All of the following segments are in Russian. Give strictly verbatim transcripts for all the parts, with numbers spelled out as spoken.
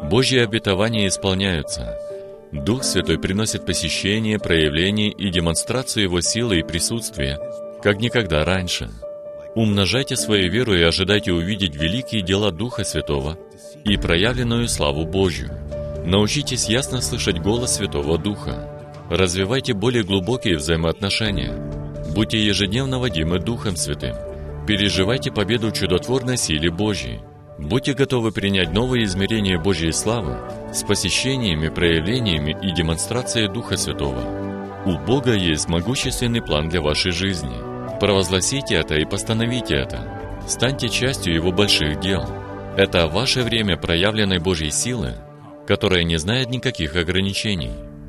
Божьи обетования исполняются. Дух Святой приносит посещение, проявление и демонстрацию Его силы и присутствия, как никогда раньше. Умножайте свою веру и ожидайте увидеть великие дела Духа Святого и проявленную славу Божью. Научитесь ясно слышать голос Святого Духа. Развивайте более глубокие взаимоотношения. Будьте ежедневно водимы Духом Святым. Переживайте победу в чудотворной силе Божьей. Будьте готовы принять новые измерения Божьей славы с посещениями, проявлениями и демонстрацией Духа Святого. У Бога есть могущественный план для вашей жизни. Провозгласите это и постановите это. Станьте частью Его больших дел. Это ваше время проявленной Божьей силы, которая не знает никаких ограничений.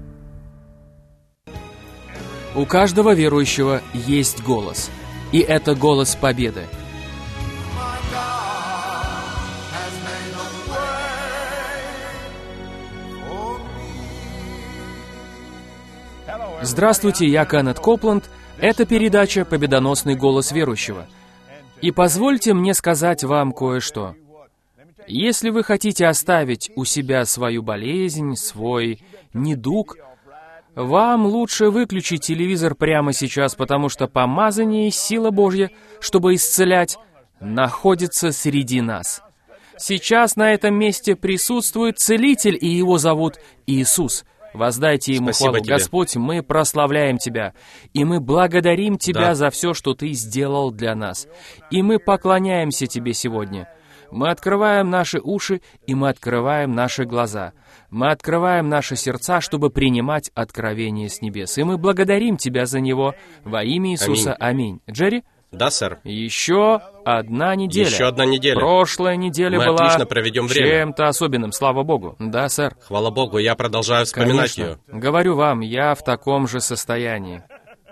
У каждого верующего есть голос, и это голос победы. Здравствуйте, я Кеннет Копланд. Это передача «Победоносный голос верующего». И позвольте мне сказать вам кое-что. Если вы хотите оставить у себя свою болезнь, свой недуг, вам лучше выключить телевизор прямо сейчас, потому что помазание и сила Божья, чтобы исцелять, находится среди нас. Сейчас на этом месте присутствует Целитель, и Его зовут Иисус. Воздайте Ему Спасибо хвалу. тебе. Господь, мы прославляем Тебя, и мы благодарим Тебя Да. за все, что Ты сделал для нас. И мы поклоняемся Тебе сегодня. Мы открываем наши уши, и мы открываем наши глаза. Мы открываем наши сердца, чтобы принимать откровение с небес. И мы благодарим Тебя за него во имя Иисуса. Аминь. Джерри? Да, сэр. Еще одна неделя. Еще одна неделя. Прошлая неделя Мы была отлично проведем время. чем-то особенным, слава Богу. Да, сэр. Хвала Богу, я продолжаю вспоминать Конечно. ее. Говорю вам, я в таком же состоянии.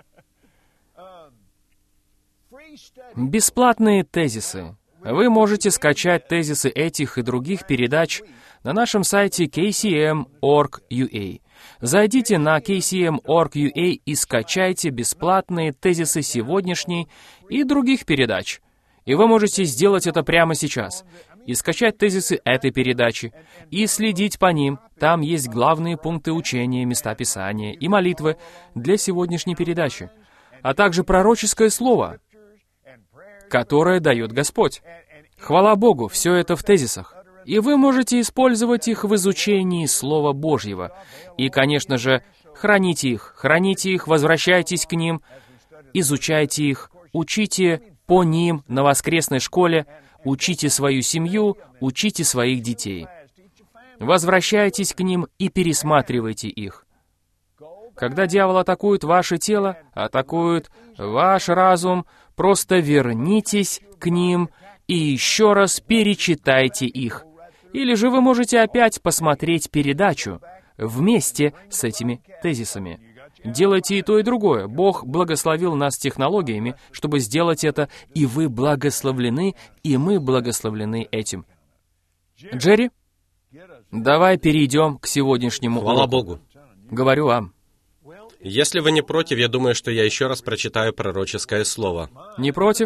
Бесплатные тезисы. Вы можете скачать тезисы этих и других передач на нашем сайте кей си эм точка орг точка ю а. Зайдите на кей си эм точка орг точка ю а и скачайте бесплатные тезисы сегодняшней и других передач. И вы можете сделать это прямо сейчас. И скачать тезисы этой передачи, и следить по ним. Там есть главные пункты учения, места Писания и молитвы для сегодняшней передачи, а также пророческое слово, которое дает Господь. Хвала Богу, все это в тезисах. И вы можете использовать их в изучении Слова Божьего. И, конечно же, храните их, храните их, возвращайтесь к ним, изучайте их, учите по ним на воскресной школе, учите свою семью, учите своих детей. Возвращайтесь к ним и пересматривайте их. Когда дьявол атакует ваше тело, атакует ваш разум, просто вернитесь к ним и еще раз перечитайте их. Или же вы можете опять посмотреть передачу вместе с этими тезисами. Делайте и то, и другое. Бог благословил нас технологиями, чтобы сделать это, и вы благословлены, и мы благословлены этим. Джерри, давай перейдем к сегодняшнему Хвала уроку. Богу. Говорю вам. Если вы не против, я думаю, что я еще раз прочитаю пророческое слово. Не против?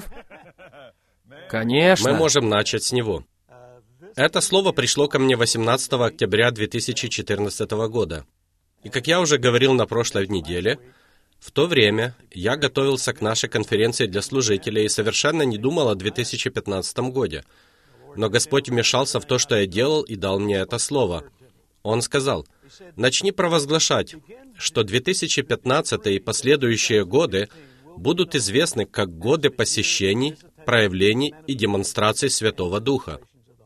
Конечно. Мы можем начать с него. Это слово пришло ко мне восемнадцатого октября две тысячи четырнадцатого года. И как я уже говорил на прошлой неделе, в то время я готовился к нашей конференции для служителей и совершенно не думал о две тысячи пятнадцатом годе. Но Господь вмешался в то, что я делал, и дал мне это слово. Он сказал: «Начни провозглашать, что две тысячи пятнадцатый и последующие годы будут известны как годы посещений, проявлений и демонстраций Святого Духа».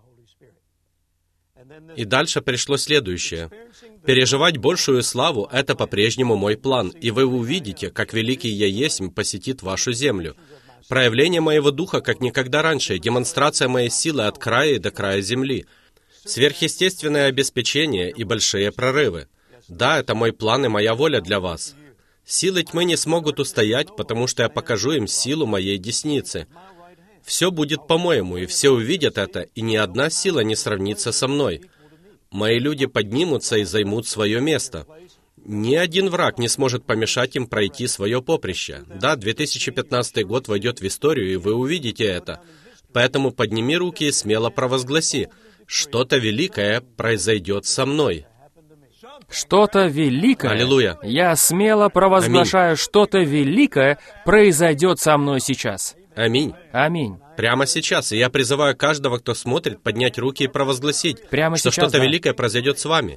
И дальше пришло следующее. «Переживать большую славу — это по-прежнему мой план, и вы увидите, как великий Я Есмь посетит вашу землю. Проявление моего Духа, как никогда раньше, демонстрация моей силы от края и до края земли, сверхъестественное обеспечение и большие прорывы. Да, это мой план и моя воля для вас. Силы тьмы не смогут устоять, потому что я покажу им силу моей десницы. Все будет по-моему, и все увидят это, и ни одна сила не сравнится со мной. Мои люди поднимутся и займут свое место. Ни один враг не сможет помешать им пройти свое поприще. Да, две тысячи пятнадцатый год войдет в историю, и вы увидите это. Поэтому подними руки и смело провозгласи, что-то великое произойдет со мной. Что-то великое. Аллилуйя. Я смело провозглашаю, что-то великое произойдет со мной сейчас. Аминь. Аминь. Прямо сейчас. И я призываю каждого, кто смотрит, поднять руки и провозгласить, Прямо что сейчас, что-то да. великое произойдет с вами.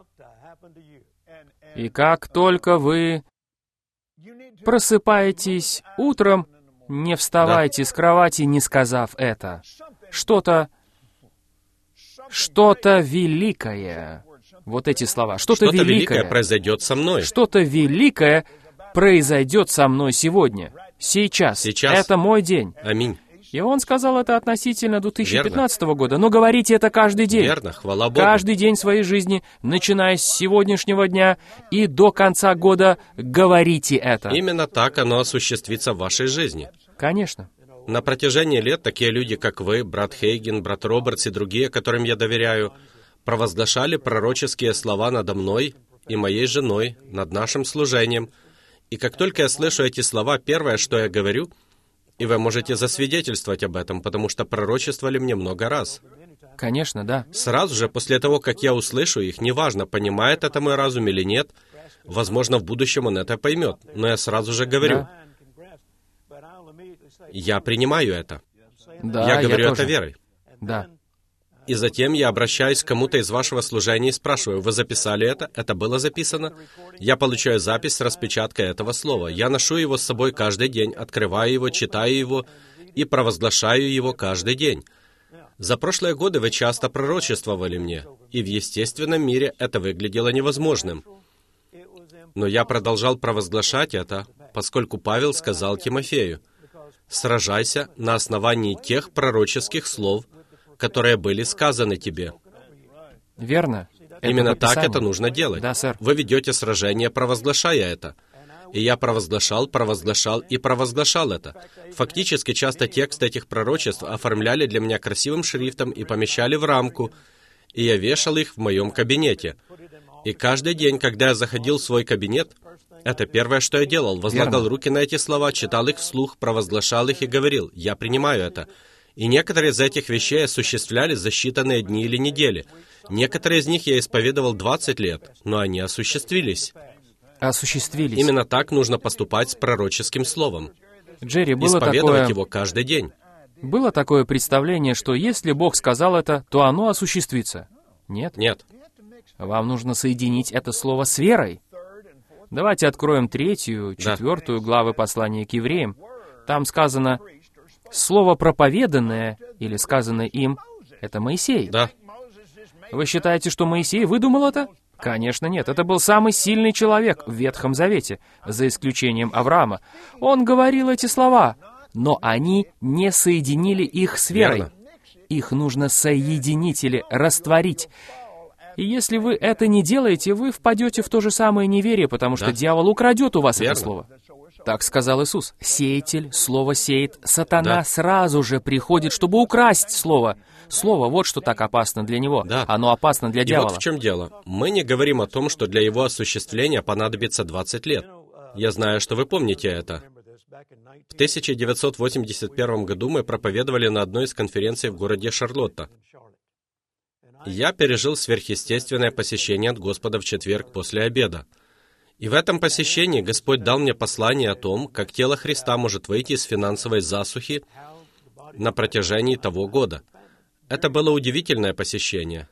И как только вы просыпаетесь утром, не вставайте с кровати, не сказав это. Что-то, что-то великое. Вот эти слова. Что-то, Что-то великое великое произойдет со мной. Что-то великое произойдет со мной сегодня. Сейчас. Сейчас. Это мой день. Аминь. И он сказал это относительно две тысячи пятнадцатого года. Но говорите это каждый день. Верно, хвала Богу. Каждый день своей жизни, начиная с сегодняшнего дня и до конца года, говорите это. Именно так оно осуществится в вашей жизни. Конечно. На протяжении лет такие люди, как вы, брат Хейген, брат Робертс и другие, которым я доверяю, провозглашали пророческие слова надо мной и моей женой, над нашим служением. И как только я слышу эти слова, первое, что я говорю, и вы можете засвидетельствовать об этом, потому что пророчествовали мне много раз. Конечно, да. Сразу же после того, как я услышу их, неважно, понимает это мой разум или нет, возможно, в будущем он это поймет, но я сразу же говорю, я принимаю это. Да, я говорю тоже. это верой. Да. И затем я обращаюсь к кому-то из вашего служения и спрашиваю, вы записали это? Это было записано? Я получаю запись с распечаткой этого слова. Я ношу его с собой каждый день, открываю его, читаю его и провозглашаю его каждый день. За прошлые годы вы часто пророчествовали мне, и в естественном мире это выглядело невозможным. Но я продолжал провозглашать это, поскольку Павел сказал Тимофею, «Сражайся на основании тех пророческих слов, которые были сказаны тебе». Верно. Это Именно по так Писанию. это нужно делать. Да, сэр. Вы ведете сражение, провозглашая это. И я провозглашал, провозглашал и провозглашал это. Фактически, часто текст этих пророчеств оформляли для меня красивым шрифтом и помещали в рамку, и я вешал их в моем кабинете. И каждый день, когда я заходил в свой кабинет, это первое, что я делал. Возлагал Верно. руки на эти слова, читал их вслух, провозглашал их и говорил, «Я принимаю это». И некоторые из этих вещей осуществлялись за считанные дни или недели. Некоторые из них я исповедовал двадцать лет, но они осуществились. Осуществились. Именно так нужно поступать с пророческим словом. Джерри, было Исповедовать такое... его каждый день. Было такое представление, что если Бог сказал это, то оно осуществится. Нет? Нет. Вам нужно соединить это слово с верой. Давайте откроем третью, Да. четвертую главы послания к евреям. Там сказано, слово проповеданное, или сказанное им, это Моисей. Да. Вы считаете, что Моисей выдумал это? Конечно, нет. Это был самый сильный человек в Ветхом Завете, за исключением Авраама. Он говорил эти слова, но они не соединили их с верой. Верно. Их нужно соединить или растворить. И если вы это не делаете, вы впадете в то же самое неверие, потому что Да. дьявол украдет у вас Верно. это слово. Так сказал Иисус. Сеятель, слово сеет, сатана Да. сразу же приходит, чтобы украсть слово. Слово, вот что так опасно для него. Да. Оно опасно для И дьявола. вот в чем дело. Мы не говорим о том, что для его осуществления понадобится двадцать лет. Я знаю, что вы помните это. В тысяча девятьсот восемьдесят первом году мы проповедовали на одной из конференций в городе Шарлотта. Я пережил сверхъестественное посещение от Господа в четверг после обеда. И в этом посещении Господь дал мне послание о том, как тело Христа может выйти из финансовой засухи на протяжении того года. Это было удивительное посещение.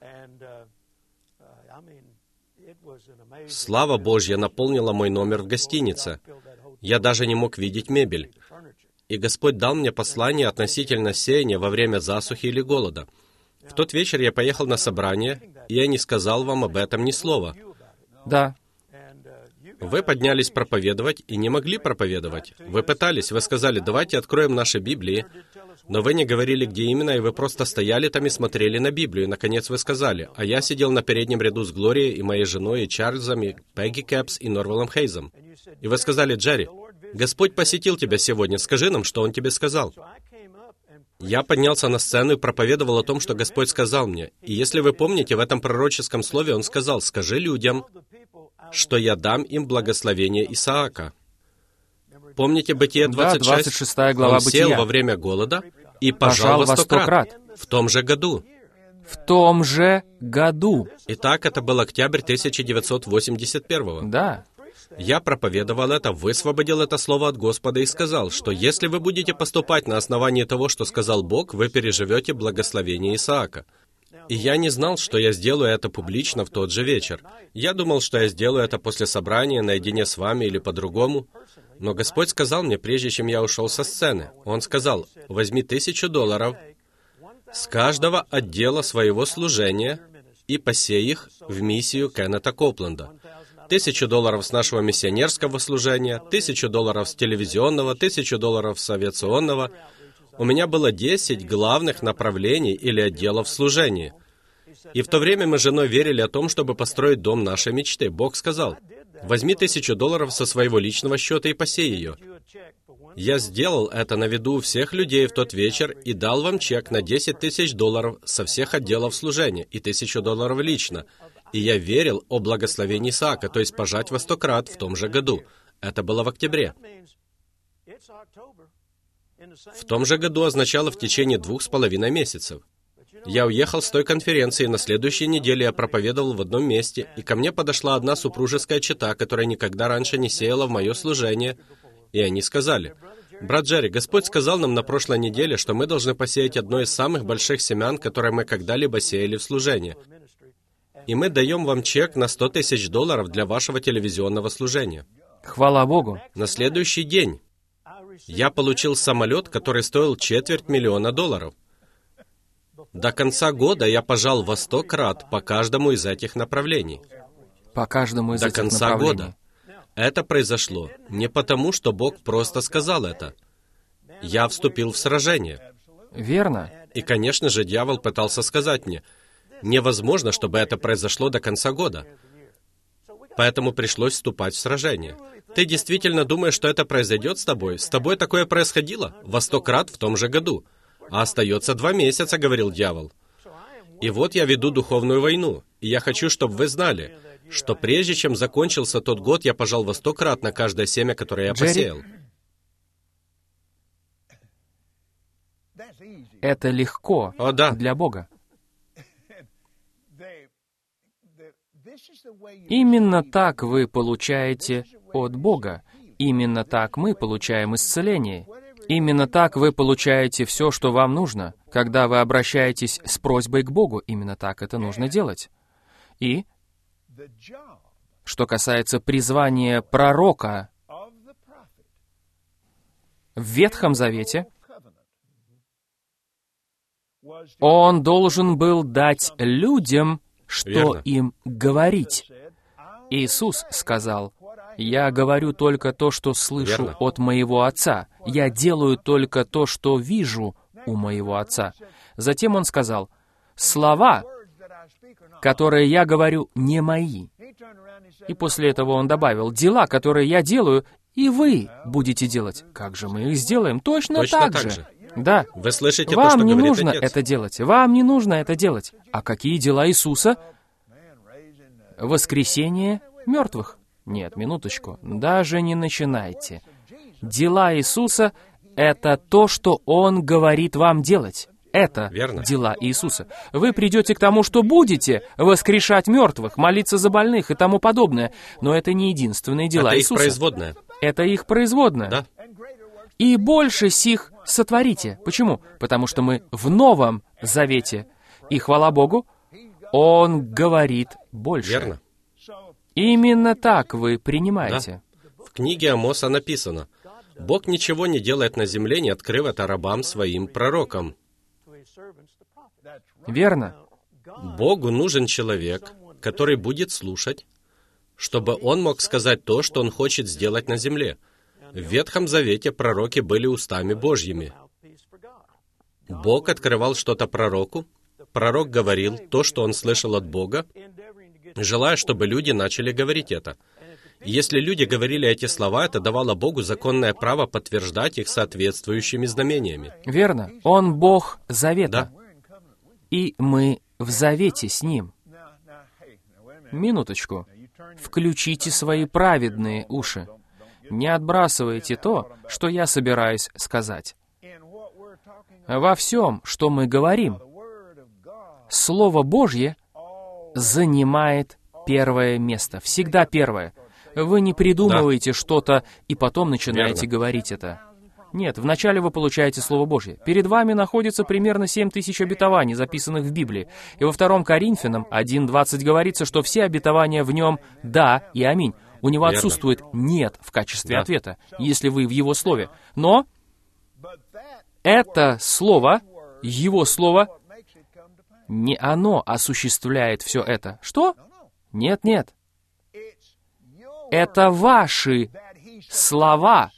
Слава Божья наполнила мой номер в гостинице. Я даже не мог видеть мебель. И Господь дал мне послание относительно сеяния во время засухи или голода. В тот вечер я поехал на собрание, и я не сказал вам об этом ни слова. Да. Вы поднялись проповедовать и не могли проповедовать. Вы пытались, вы сказали, давайте откроем наши Библии, но вы не говорили, где именно, и вы просто стояли там и смотрели на Библию, и, наконец, вы сказали, а я сидел на переднем ряду с Глорией, и моей женой, и Чарльзом, и Пегги Кэпс, и Норвелом Хейзом. И вы сказали, Джерри, Господь посетил тебя сегодня, скажи нам, что Он тебе сказал. Я поднялся на сцену и проповедовал о том, что Господь сказал мне. И если вы помните, в этом пророческом слове Он сказал, скажи людям, что я дам им благословение Исаака. Помните Бытие двадцать шесть? Да, двадцать шестая глава Он сел Бытия. во время голода и пожал во сто крат. В том же году. в том же году. Итак, это был октябрь тысяча девятьсот восемьдесят первого. Да. Я проповедовал это, высвободил это слово от Господа и сказал, что если вы будете поступать на основании того, что сказал Бог, вы переживете благословение Исаака. И я не знал, что я сделаю это публично в тот же вечер. Я думал, что я сделаю это после собрания, наедине с вами или по-другому. Но Господь сказал мне, прежде чем я ушел со сцены, Он сказал, возьми тысячу долларов с каждого отдела своего служения и посей их в миссию Кеннета Копленда. Тысячу долларов с нашего миссионерского служения, тысячу долларов с телевизионного, тысячу долларов с авиационного. У меня было десять главных направлений или отделов служения. И в то время мы с женой верили о том, чтобы построить дом нашей мечты. Бог сказал, возьми тысячу долларов со своего личного счета и посей ее. Я сделал это на виду у всех людей в тот вечер и дал вам чек на десять тысяч долларов со всех отделов служения и тысячу долларов лично. И я верил о благословении Исаака, то есть пожать во сто крат в том же году. Это было в октябре. В том же году означало в течение двух с половиной месяцев. Я уехал с той конференции, на следующей неделе я проповедовал в одном месте, и ко мне подошла одна супружеская чета, которая никогда раньше не сеяла в мое служение, и они сказали, «Брат Джерри, Господь сказал нам на прошлой неделе, что мы должны посеять одно из самых больших семян, которое мы когда-либо сеяли в служении. И мы даем вам чек на сто тысяч долларов для вашего телевизионного служения». Хвала Богу. На следующий день я получил самолет, который стоил четверть миллиона долларов. До конца года я пожал во сто крат по каждому из этих направлений. По каждому из До этих конца направлений. года. Это произошло не потому, что Бог просто сказал это. Я вступил в сражение. Верно. И, конечно же, дьявол пытался сказать мне, невозможно, чтобы это произошло до конца года. Поэтому пришлось вступать в сражение. Ты действительно думаешь, что это произойдет с тобой? С тобой такое происходило во сто крат в том же году. А остается два месяца, говорил дьявол. И вот я веду духовную войну. И я хочу, чтобы вы знали, что прежде чем закончился тот год, я пожал во сто крат на каждое семя, которое я Джерри? посеял. Это легко О, да. для Бога. Именно так вы получаете от Бога. Именно так мы получаем исцеление. Именно так вы получаете все, что вам нужно. Когда вы обращаетесь с просьбой к Богу, именно так это нужно делать. И, что касается призвания пророка в Ветхом Завете, он должен был дать людям, что Верно. им говорить. Иисус сказал, «Я говорю только то, что слышу Верно. от моего Отца. Я делаю только то, что вижу у моего Отца». Затем он сказал, «Слова, которые я говорю, не мои». И после этого он добавил, «Дела, которые я делаю, и вы будете делать». Как же мы их сделаем? Точно, Точно так, так же. же. Да. Вы слышите то, Вам что не говорит нужно Отец? это делать. Вам не нужно это делать. А какие дела Иисуса? Воскресение мертвых. Нет, минуточку. Даже не начинайте. Дела Иисуса — это то, что Он говорит вам делать. Это Верно. дела Иисуса. Вы придете к тому, что будете воскрешать мертвых, молиться за больных и тому подобное. Но это не единственные дела Это их Иисуса. производная. Это их производная. Да. И больше сих сотворите. Почему? Потому что мы в Новом Завете. И хвала Богу, Он говорит больше. Верно. Именно так вы принимаете. В книге Амоса написано, «Бог ничего не делает на земле, не открыв это рабам своим пророкам». Верно. Богу нужен человек, который будет слушать, чтобы он мог сказать то, что он хочет сделать на земле. В Ветхом Завете пророки были устами Божьими. Бог открывал что-то пророку, пророк говорил то, что он слышал от Бога, желая, чтобы люди начали говорить это. И если люди говорили эти слова, это давало Богу законное право подтверждать их соответствующими знамениями. Верно. Он Бог Завета. Да. И мы в Завете с Ним. Минуточку. Включите свои праведные уши. Не отбрасывайте то, что я собираюсь сказать. Во всем, что мы говорим, Слово Божье занимает первое место. Всегда первое. Вы не придумываете да. что-то и потом начинаете Верно. говорить это. Нет, вначале вы получаете Слово Божье. Перед вами находится примерно семь тысяч обетований, записанных в Библии. И во втором Коринфянам один двадцать говорится, что все обетования в нем «да» и «аминь». У него Верно. отсутствует «нет» в качестве да. ответа, если вы в его слове. Но это слово, его слово, не оно осуществляет все это. Что? Нет, нет. Это ваши слова,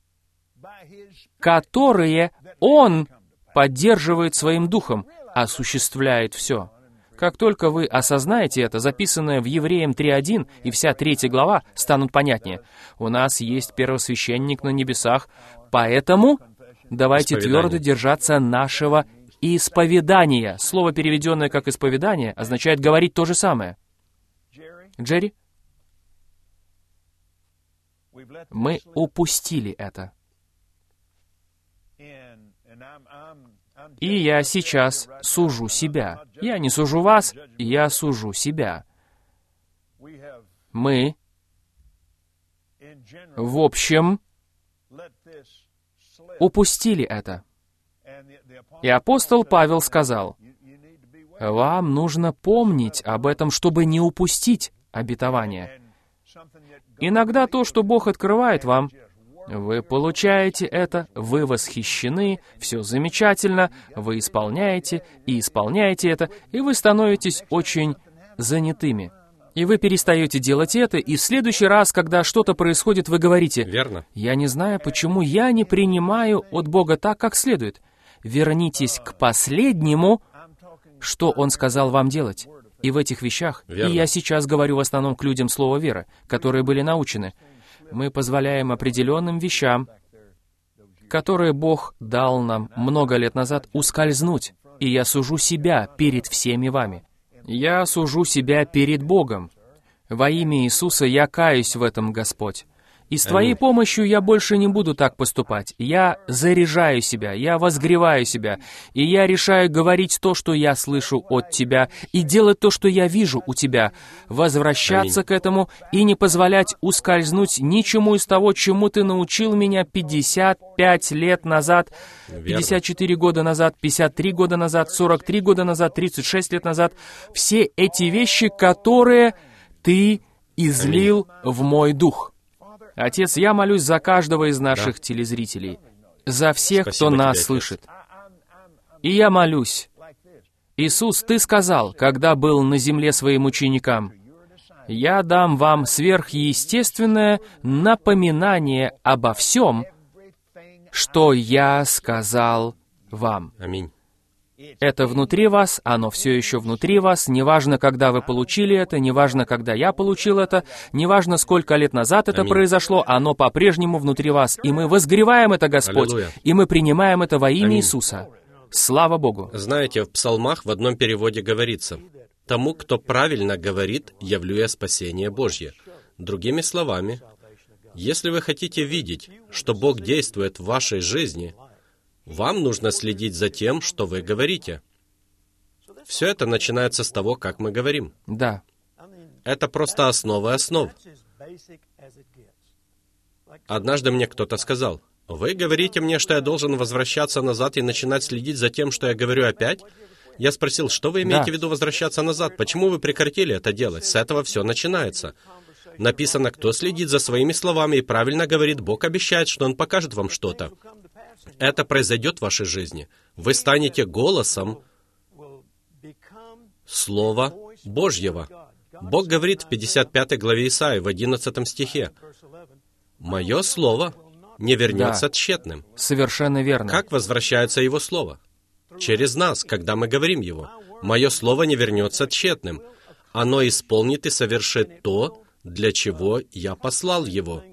которые Он поддерживает своим духом, осуществляет все. Как только вы осознаете это, записанное в Евреям три один и вся третья глава станут понятнее. У нас есть первосвященник на небесах, поэтому давайте твердо держаться нашего исповедания. Слово, переведенное как исповедание, означает говорить то же самое. Джерри? Мы упустили это. И я сейчас сужу себя. Я не сужу вас, я сужу себя. Мы, в общем, упустили это. И апостол Павел сказал, вам нужно помнить об этом, чтобы не упустить обетование. Иногда то, что Бог открывает вам, вы получаете это, вы восхищены, все замечательно, вы исполняете и исполняете это, и вы становитесь очень занятыми. И вы перестаете делать это, и в следующий раз, когда что-то происходит, вы говорите, «Верно. Я не знаю, почему я не принимаю от Бога так, как следует». Вернитесь к последнему, что Он сказал вам делать. И в этих вещах, Верно. и я сейчас говорю в основном к людям слова веры, которые были научены, мы позволяем определенным вещам, которые Бог дал нам много лет назад, ускользнуть. И я сужу себя перед всеми вами. Я сужу себя перед Богом. Во имя Иисуса я каюсь в этом, Господь. И с Твоей помощью я больше не буду так поступать. Я заряжаю себя, я возгреваю себя, и я решаю говорить то, что я слышу от Тебя, и делать то, что я вижу у Тебя, возвращаться Аминь. К этому и не позволять ускользнуть ничему из того, чему Ты научил меня пятьдесят пять лет назад, пятьдесят четыре года назад, пятьдесят три года назад, сорок три года назад, тридцать шесть лет назад. Все эти вещи, которые Ты излил Аминь. В мой дух. Отец, я молюсь за каждого из наших да. телезрителей, за всех, Спасибо кто нас тебе, слышит. И я молюсь. Иисус, Ты сказал, когда был на земле своим ученикам, «Я дам вам сверхъестественное напоминание обо всем, что я сказал вам». Аминь. Это внутри вас, оно все еще внутри вас, неважно, когда вы получили это, неважно, когда я получил это, неважно, сколько лет назад это Аминь. Произошло, оно по-прежнему внутри вас. И мы возгреваем это, Господь, Аллилуйя. И мы принимаем это во имя Аминь. Иисуса. Слава Богу! Знаете, в псалмах в одном переводе говорится, «Тому, кто правильно говорит, явлю я спасение Божье». Другими словами, если вы хотите видеть, что Бог действует в вашей жизни, вам нужно следить за тем, что вы говорите. Все это начинается с того, как мы говорим. Да. Это просто основа основ. Однажды мне кто-то сказал, «Вы говорите мне, что я должен возвращаться назад и начинать следить за тем, что я говорю опять?» Я спросил, что вы имеете да. в виду возвращаться назад? Почему вы прекратили это делать? С этого все начинается. Написано, кто следит за своими словами и правильно говорит, Бог обещает, что Он покажет вам что-то. Это произойдет в вашей жизни. Вы станете голосом Слова Божьего. Бог говорит в пятьдесят пятой главе Исаии, в одиннадцатом стихе, «Мое Слово не вернется да, тщетным». Совершенно верно. Как возвращается Его Слово? Через нас, когда мы говорим Его. «Мое Слово не вернется тщетным». Оно исполнит и совершит то, для чего я послал Его.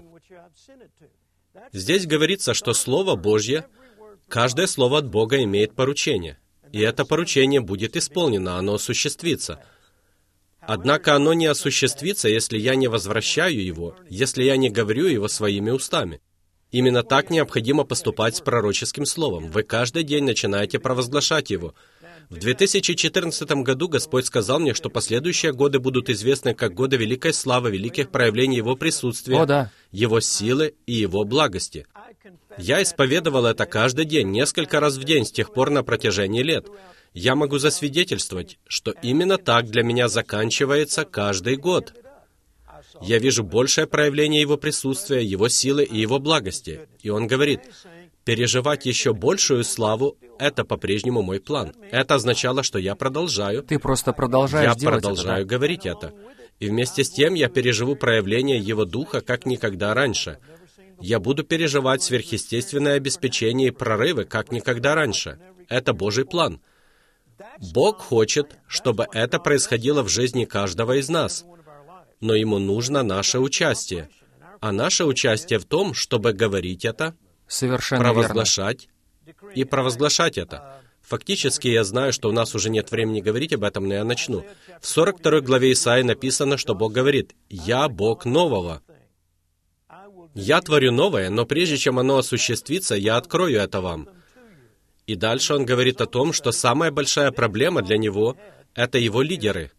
Здесь говорится, что Слово Божье, каждое слово от Бога имеет поручение, и это поручение будет исполнено, оно осуществится. Однако оно не осуществится, если я не возвращаю его, если я не говорю его своими устами. Именно так необходимо поступать с пророческим словом. Вы каждый день начинаете провозглашать его. В две тысячи четырнадцатом году Господь сказал мне, что последующие годы будут известны как годы великой славы, великих проявлений Его присутствия, О, да. Его силы и Его благости. Я исповедовал это каждый день, несколько раз в день, с тех пор на протяжении лет. Я могу засвидетельствовать, что именно так для меня заканчивается каждый год. Я вижу большее проявление Его присутствия, Его силы и Его благости. И Он говорит, переживать еще большую славу — это по-прежнему мой план. Это означало, что я продолжаю. Ты просто продолжаешь Я делать продолжаю это, да? говорить это. И вместе с тем я переживу проявление Его Духа, как никогда раньше. Я буду переживать сверхъестественное обеспечение и прорывы, как никогда раньше. Это Божий план. Бог хочет, чтобы это происходило в жизни каждого из нас. Но Ему нужно наше участие. А наше участие в том, чтобы говорить это, Совершенно верно. провозглашать и провозглашать это. Фактически, я знаю, что у нас уже нет времени говорить об этом, но я начну. В сорок второй главе Исаии написано, что Бог говорит, «Я Бог нового». Я творю новое, но прежде чем оно осуществится, я открою это вам. И дальше он говорит о том, что самая большая проблема для него — это его лидеры,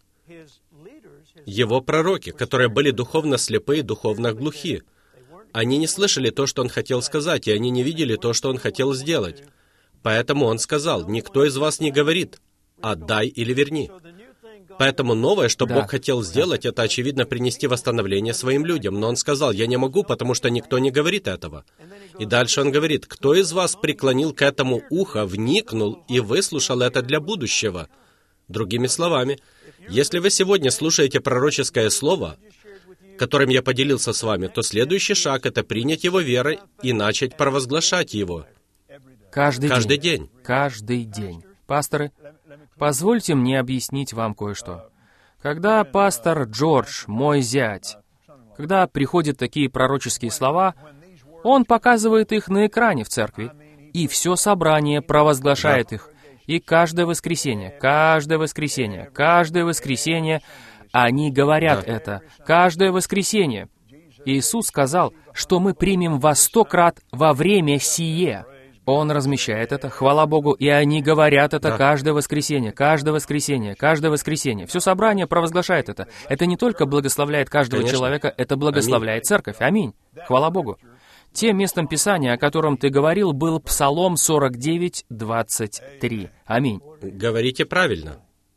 его пророки, которые были духовно слепы и духовно глухи. Они не слышали то, что он хотел сказать, и они не видели то, что он хотел сделать. Поэтому он сказал, «Никто из вас не говорит, отдай или верни». Поэтому новое, что Да. Бог хотел сделать, это, очевидно, принести восстановление своим людям. Но Он сказал, «Я не могу, потому что никто не говорит этого». И дальше Он говорит, «Кто из вас преклонил к этому ухо, вникнул и выслушал это для будущего?» Другими словами, если вы сегодня слушаете пророческое слово, которым я поделился с вами, то следующий шаг — это принять его верой и начать провозглашать его. Каждый, Каждый день. день. Каждый день. Пасторы, позвольте мне объяснить вам кое-что. Когда пастор Джордж, мой зять, когда приходят такие пророческие слова, он показывает их на экране в церкви, и все собрание провозглашает Да. их. И каждое воскресенье, каждое воскресенье, каждое воскресенье они говорят Да. это. Каждое воскресенье. Иисус сказал, что мы примем во сто крат во время сие. Он размещает это, хвала Богу, и они говорят это Да. каждое воскресенье, каждое воскресенье, каждое воскресенье. Все собрание провозглашает это. Это не только благословляет каждого Конечно. человека, это благословляет церковь. Аминь. Хвала Богу. Тем местом Писания, о котором ты говорил, был Псалом сорок девять, двадцать три. Аминь. Говорите правильно.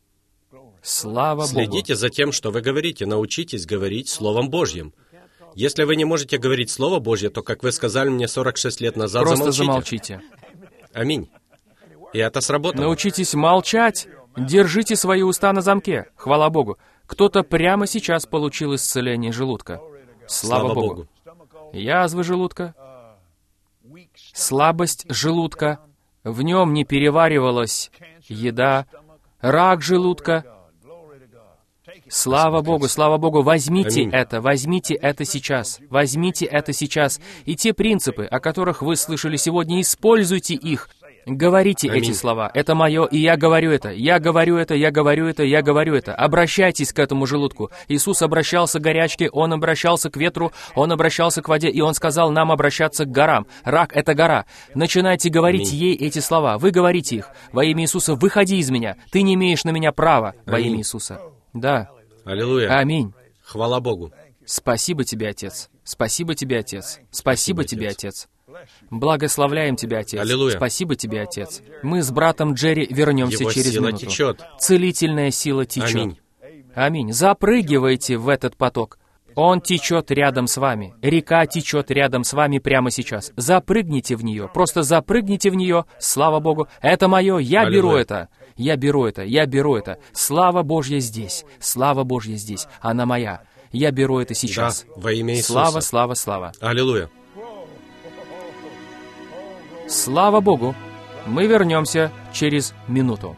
Слава Богу. Следите за тем, что вы говорите. Научитесь говорить Словом Божьим. Если вы не можете говорить Слово Божье, то, как вы сказали мне сорок шесть лет назад, Просто замолчите. замолчите. Аминь. И это сработало. Научитесь молчать. Держите свои уста на замке. Хвала Богу. Кто-то прямо сейчас получил исцеление желудка. Слава, Слава Богу. Богу. Язвы желудка, слабость желудка, в нем не переваривалась еда, рак желудка. Слава Богу, слава Богу, возьмите Аминь. это, возьмите это сейчас, возьмите это сейчас. И те принципы, о которых вы слышали сегодня, используйте их. Говорите Аминь. эти слова. Это мое, и я говорю это. Я говорю это, я говорю это, я говорю это. Обращайтесь к этому желудку. Иисус обращался к горячке, Он обращался к ветру, Он обращался к воде, и Он сказал нам обращаться к горам. Рак — это гора. Начинайте говорить Аминь. ей эти слова. Вы говорите их. Во имя Иисуса, выходи из меня. Ты не имеешь на меня права. Во Аминь. имя Иисуса. Да. Аллилуйя. Аминь. Хвала Богу. Спасибо тебе, Отец. Спасибо тебе, Отец. Спасибо Спасибо, тебе, Отец. Отец. Благословляем тебя, Отец. Аллилуйя. Спасибо тебе, Отец. Мы с братом Джерри вернемся Его через сила минуту. течет. Целительная сила течет. Аминь. Аминь. Запрыгивайте в этот поток. Он течет рядом с вами. Река течет рядом с вами прямо сейчас. Запрыгните в нее. Просто запрыгните в нее. Слава Богу. Это мое. Я Аллилуйя. беру это. Я беру это. Я беру это. Слава Божья здесь. Слава Божья здесь. Она моя. Я беру это сейчас. Да, во имя Иисуса. Слава, слава, слава. Аллилуйя. Слава Богу. Мы вернемся через минуту.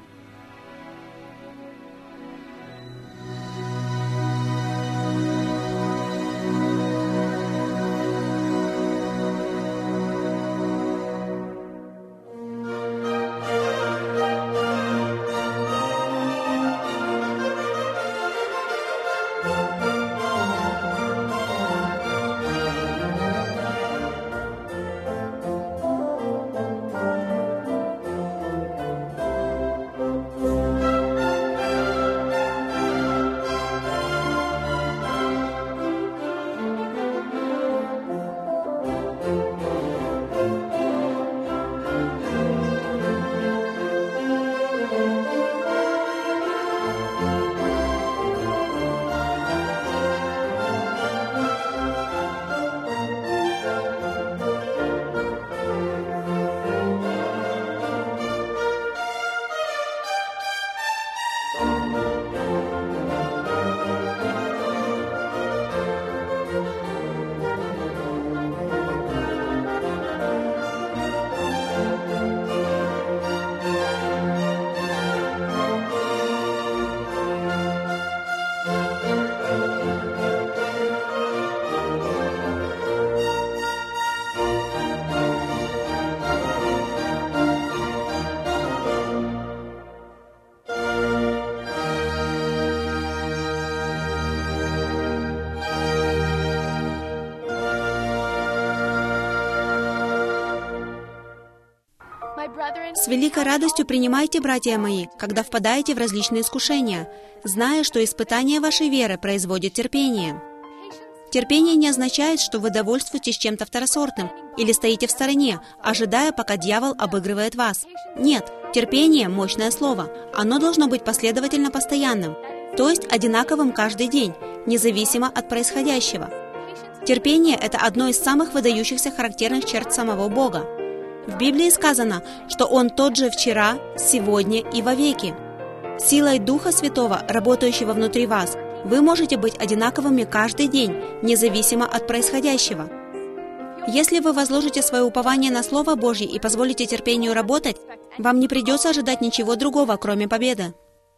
С великой радостью принимайте, братья мои, когда впадаете в различные искушения, зная, что испытание вашей веры производит терпение. Терпение не означает, что вы довольствуетесь чем-то второсортным или стоите в стороне, ожидая, пока дьявол обыгрывает вас. Нет, терпение – мощное слово. Оно должно быть последовательно постоянным, то есть одинаковым каждый день, независимо от происходящего. Терпение – это одно из самых выдающихся характерных черт самого Бога. В Библии сказано, что Он тот же вчера, сегодня и вовеки. Силой Духа Святого, работающего внутри вас, вы можете быть одинаковыми каждый день, независимо от происходящего. Если вы возложите свое упование на Слово Божье и позволите терпению работать, вам не придется ожидать ничего другого, кроме победы.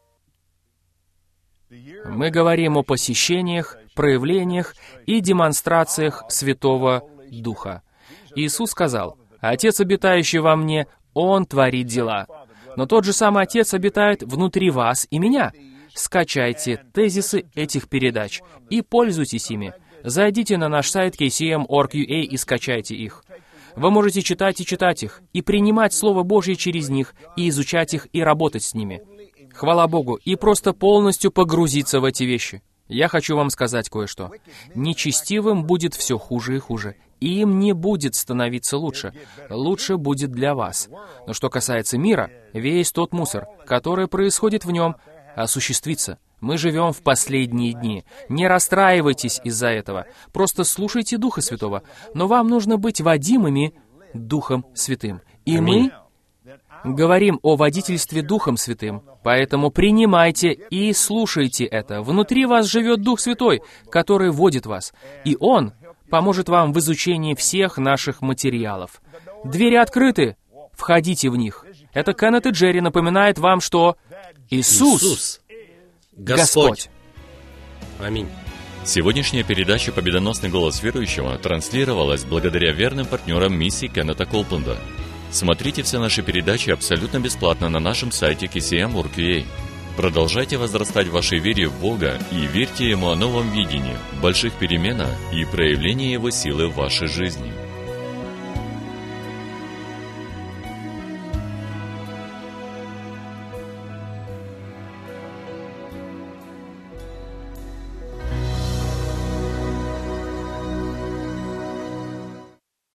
Мы говорим о посещениях, проявлениях и демонстрациях Святого Духа. Иисус сказал: «Отец, обитающий во мне, Он творит дела». Но тот же самый Отец обитает внутри вас и меня. Скачайте тезисы этих передач и пользуйтесь ими. Зайдите на наш сайт кей си эм точка орг точка ю а и скачайте их. Вы можете читать и читать их, и принимать Слово Божье через них, и изучать их, и работать с ними. Хвала Богу, и просто полностью погрузиться в эти вещи. Я хочу вам сказать кое-что. Нечестивым будет все хуже и хуже. Им не будет становиться лучше. Лучше будет для вас. Но что касается мира, весь тот мусор, который происходит в нем, осуществится. Мы живем в последние дни. Не расстраивайтесь из-за этого. Просто слушайте Духа Святого. Но вам нужно быть водимыми Духом Святым. И мы говорим о водительстве Духом Святым. Поэтому принимайте и слушайте это. Внутри вас живет Дух Святой, который водит вас. И Он поможет вам в изучении всех наших материалов. Двери открыты. Входите в них. Это Кеннет и Джерри напоминает вам, что Иисус, Иисус Господь. Господь. Аминь. Сегодняшняя передача «Победоносный голос верующего» транслировалась благодаря верным партнерам миссии Кеннета Коупленда. Смотрите все наши передачи абсолютно бесплатно на нашем сайте кей си эм точка орг точка ю а. Продолжайте возрастать в вашей вере в Бога и верьте Ему о новом видении, больших переменах и проявлении Его силы в вашей жизни.